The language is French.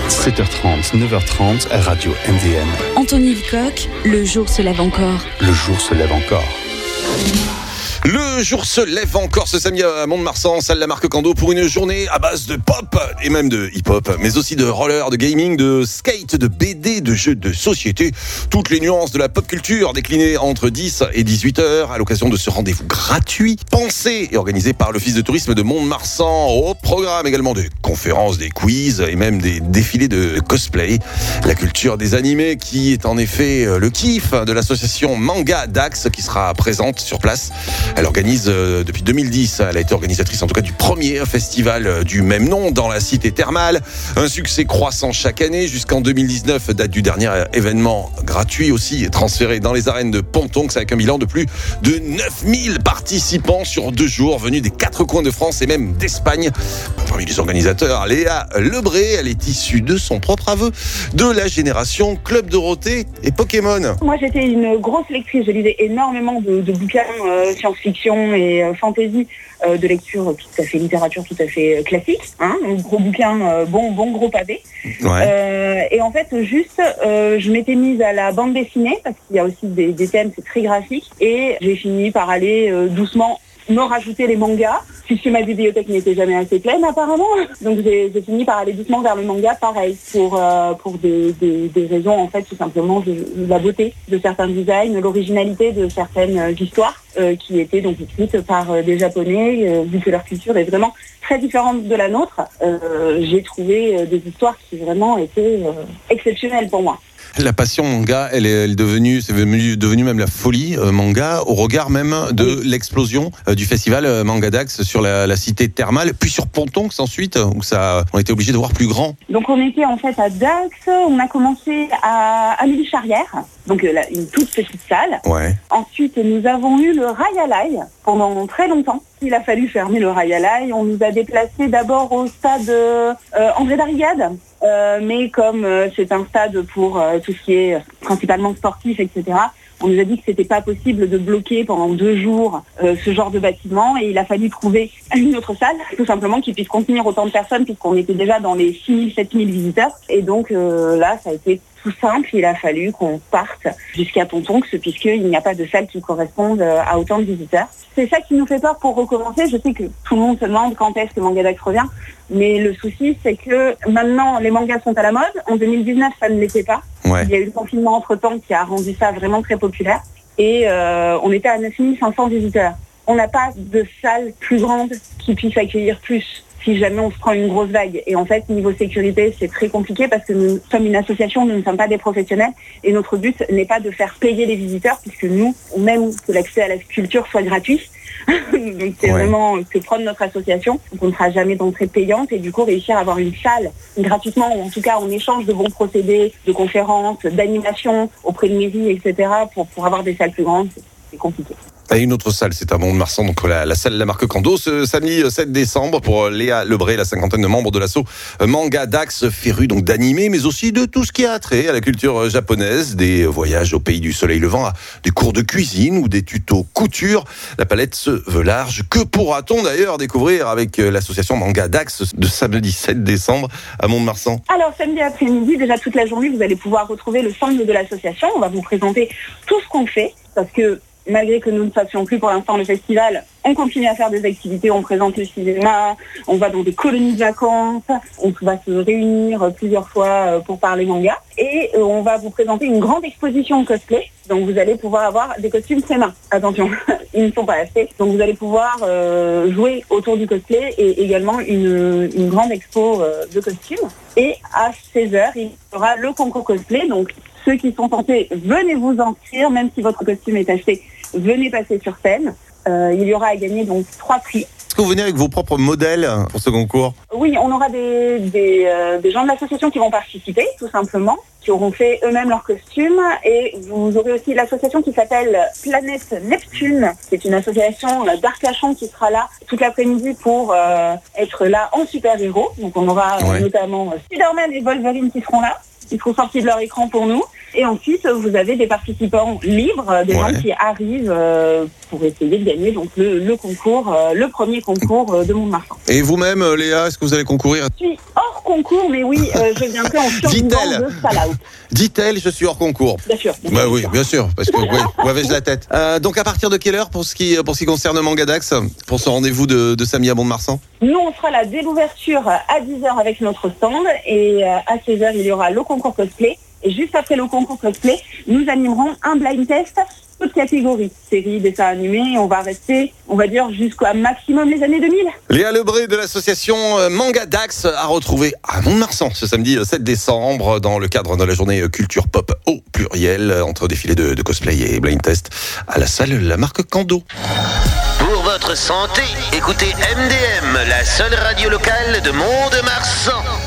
7h30, 9h30, Radio MDM. Anthony Lecoq, le jour se lève encore. Le jour se lève encore. Le jour se lève encore ce samedi à Mont-de-Marsan, salle La Marque-Cando, pour une journée à base de pop et même de hip-hop, mais aussi de roller, de gaming, de skate, de BD, de jeux de société. Toutes les nuances de la pop culture déclinées entre 10 et 18 heures à l'occasion de ce rendez-vous gratuit, pensé et organisé par l'Office de tourisme de Mont-de-Marsan. Au programme également des conférences, des quiz et même des défilés de cosplay. La culture des animés qui est en effet le kiff de l'association Manga Dax qui sera présente sur place. Elle organise depuis 2010, elle a été organisatrice en tout cas du premier festival du même nom dans la cité thermale. Un succès croissant chaque année jusqu'en 2019, date du dernier événement gratuit aussi transféré dans les arènes de Pontonx avec un bilan de plus de 9000 participants sur 2 jours venus des 4 coins de France et même d'Espagne. Parmi les organisateurs, Léa Lebré, elle est issue de son propre aveu de la génération Club Dorothée et Pokémon. Moi j'étais une grosse lectrice, je lisais énormément de bouquins science-fiction et fantasy, de lecture tout à fait littérature tout à fait classique, hein, un gros bouquin, bon gros pavé. Ouais. Et en fait juste je m'étais mise à la bande dessinée parce qu'il y a aussi des thèmes, c'est très graphique, et j'ai fini par aller doucement me rajouter les mangas, puisque ma bibliothèque n'était jamais assez pleine apparemment. Donc j'ai fini par aller doucement vers le manga, pareil, pour des raisons en fait tout simplement de la beauté de certains designs, l'originalité de certaines histoires qui étaient donc écrites par des Japonais, vu que leur culture est vraiment très différente de la nôtre. J'ai trouvé des histoires qui vraiment étaient exceptionnelles pour moi. La passion manga, c'est devenu même la folie manga, au regard même de l'explosion du festival Manga Dax sur la cité thermale, puis sur Pontonx ensuite, où on était obligé de voir plus grand. Donc on était en fait à Dax, on a commencé à Amélie-Charrière, donc une toute petite salle. Ouais. Ensuite nous avons eu le Rayalai pendant très longtemps. Il a fallu fermer le Rayalai, on nous a déplacés d'abord au stade André Darrigade. Mais comme c'est un stade pour tout ce qui est principalement sportif, etc., on nous a dit que c'était pas possible de bloquer pendant 2 jours ce genre de bâtiment, et il a fallu trouver une autre salle, tout simplement, qui puisse contenir autant de personnes, puisqu'on était déjà dans les 6000-7000 visiteurs. Et donc là, ça a été tout simple, il a fallu qu'on parte jusqu'à Pontonx, puisqu'il n'y a pas de salle qui corresponde à autant de visiteurs. C'est ça qui nous fait peur pour recommencer. Je sais que tout le monde se demande quand est-ce que Manga Dax revient, mais le souci, c'est que maintenant, les mangas sont à la mode. En 2019, ça ne l'était pas. Ouais. Il y a eu le confinement entre-temps qui a rendu ça vraiment très populaire. Et on était à 9500 visiteurs. On n'a pas de salle plus grande qui puisse accueillir plus si jamais on se prend une grosse vague. Et en fait, niveau sécurité, c'est très compliqué parce que nous sommes une association, nous ne sommes pas des professionnels, et notre but n'est pas de faire payer les visiteurs, puisque nous, on aime que l'accès à la culture soit gratuit. Donc c'est vraiment que prendre notre association. Donc on ne fera jamais d'entrée payante, et du coup réussir à avoir une salle gratuitement, ou en tout cas en échange de bons procédés, de conférences, d'animation auprès de mairies, etc., pour avoir des salles plus grandes, c'est compliqué. Et une autre salle, c'est à Mont-de-Marsan, donc la salle La Marque-Cando, ce samedi 7 décembre pour Léa Lebré, la 50aine de membres de l'asso Manga Dax, féru donc d'animé, mais aussi de tout ce qui a trait à la culture japonaise, des voyages au pays du soleil levant, à des cours de cuisine ou des tutos couture. La palette se veut large. Que pourra-t-on d'ailleurs découvrir avec l'association Manga Dax de samedi 7 décembre à Mont-de-Marsan? Alors samedi après-midi, déjà toute la journée, vous allez pouvoir retrouver le stand de l'association. On va vous présenter tout ce qu'on fait, parce que malgré que nous ne fassions plus pour l'instant le festival, on continue à faire des activités, on présente le cinéma, on va dans des colonies de vacances, on va se réunir plusieurs fois pour parler manga, et on va vous présenter une grande exposition cosplay. Donc vous allez pouvoir avoir des costumes très mains. Attention, ils ne sont pas achetés. Donc vous allez pouvoir jouer autour du cosplay, et également une grande expo de costumes. Et à 16h, il y aura le concours cosplay. Donc ceux qui sont tentés, venez vous inscrire, même si votre costume est acheté, venez passer sur scène. Il y aura à gagner donc 3 prix. Est-ce que vous venez avec vos propres modèles pour ce concours? Oui, on aura des gens de l'association qui vont participer, tout simplement, qui auront fait eux-mêmes leurs costumes. Et vous aurez aussi l'association qui s'appelle Planète Neptune, qui est une association d'Arcachon qui sera là toute l'après-midi pour être là en super-héros. Donc on aura notamment Spider-Man et Wolverine qui seront là. Ils seront sortis de leur écran pour nous. Et Et ensuite, vous avez des participants libres, des gens qui arrivent pour essayer de gagner donc le concours, le premier concours de Mont-de-Marsan. Et vous-même, Léa, est-ce que vous allez concourir ? Je suis hors concours, mais oui, je viendrai en survivant de Fallout. Dit-elle, je suis hors concours. Bien sûr. Bah oui, bien sûr, parce que où avais-je la tête. Donc à partir de quelle heure pour ce qui concerne Mangadax, pour ce rendez-vous de samedi à Mont-de-Marsan ? Nous, on fera la dès l'ouverture à 10h avec notre stand et à 16h, il y aura le concours cosplay. Et juste après le concours cosplay, nous animerons un blind test, toute catégorie, série, dessin animé. On va rester, on va dire, jusqu'à maximum les années 2000. Léa Lebré de l'association Mangadax à retrouver à Mont-de-Marsan ce samedi 7 décembre dans le cadre de la journée culture pop au pluriel entre défilé de cosplay et blind test à la salle La Marque Cando. Pour votre santé, écoutez MDM, la seule radio locale de Mont-de-Marsan.